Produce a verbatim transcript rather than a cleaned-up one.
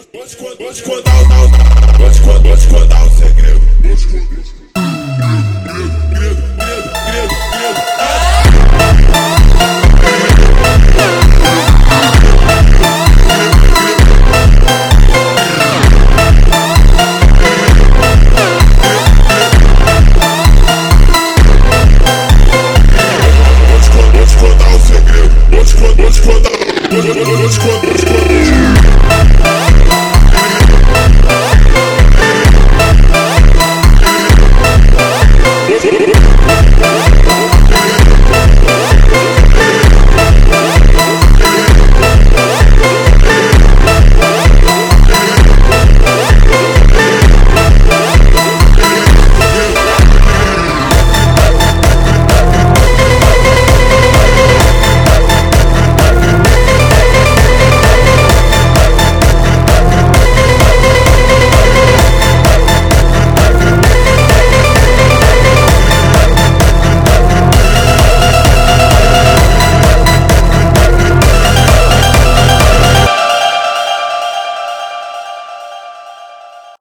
Vou te contar, vou te contar, vou te contar, vou te contar um segredo. Vou te contar. Grego, grego, grego, grego, grego.